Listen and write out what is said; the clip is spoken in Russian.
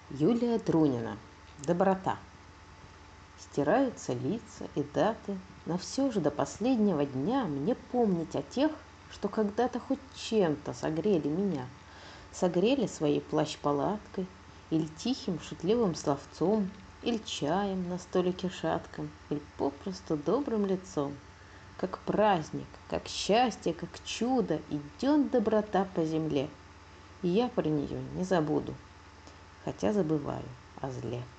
Юлия Друнина. Доброта. Стираются лица и даты, но все же до последнего дня мне помнить о тех, что когда-то хоть чем-то согрели меня. Согрели своей плащ-палаткой, или тихим шутливым словцом, или чаем на столике шатком, или попросту добрым лицом. Как праздник, как счастье, как чудо идет доброта по земле. И я про нее не забуду, хотя забываю о зле.